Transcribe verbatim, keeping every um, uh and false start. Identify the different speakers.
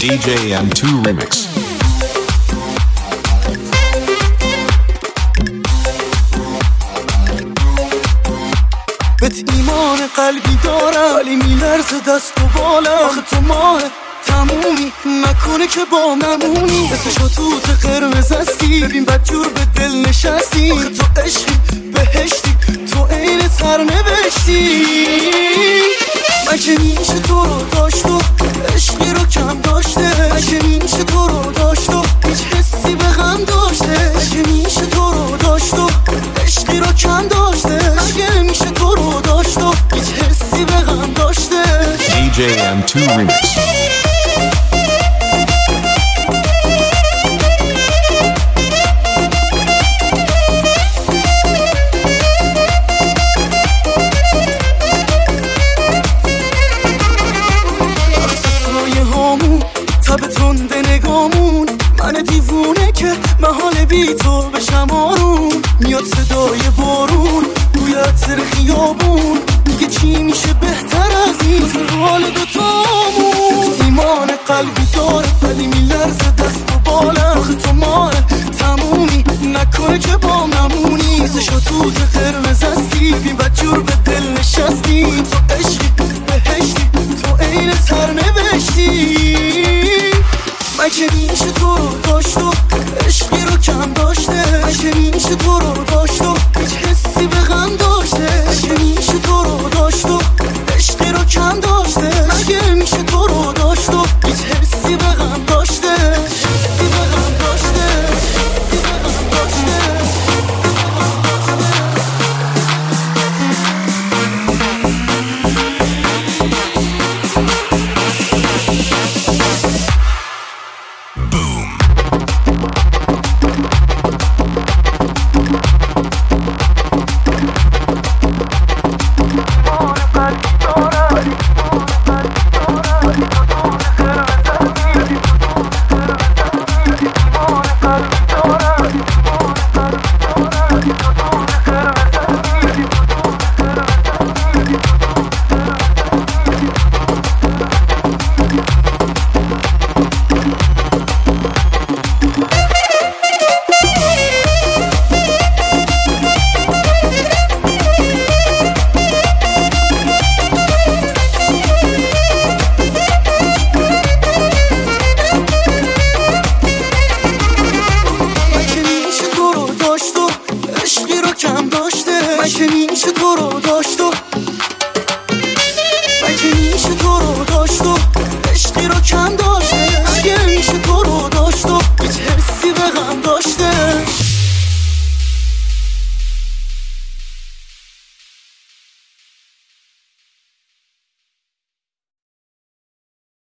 Speaker 1: دی جی ام تو Remix.
Speaker 2: بهت ایمان قلبی دارم ولی میلرزه دست و بالم. آخه تو ماه تمومی نکنه که با نمونی. مثل شطوط قرمز هستی ببین بدجور به دل نشستی. آخه تو عشقی بهشتی تو عین سرنوشتی. مگه میشه تو رو داشت و عشقی رو کم داشته؟ مگه میشه تو رو داشت و هیچ حسی به غم داشته؟ مگه میشه تو رو داشت و عشقی رو کم داشته؟ مگه میشه تو رو داشت و هیچ حسی به غم داشته؟
Speaker 1: دی جی ام تو Remix.
Speaker 2: تب تند نگامون من دیوونه که محال بی تو بشم آروم. میاد صدای بارون روی عطر خیابون. دیگه چی میشه بهتر از این تو حال دوتامون؟ ایمان قلبی داره ولی میلرزه دست و بالم. آخه تو ماه تمومی نکنه که با نمونی. مثل شطوط قرمز هستی بین بدجور به دل نشستی. تو عشقی بهشتی تو عین سرنوشتی. مگه میشه تو رو داشت و عشقی رو کم داشته؟ مگه میشه تو رو داشت و هیچ حسی به غم داشته؟ مگه میشه تو رو داشت و عشقی رو کم داشته؟ مگه میشه تو رو داشت و هیچ حسی به غم داشته؟ حسی به غم داشته؟ حسی به غم داشته؟ مگه میشه تو رو داشت و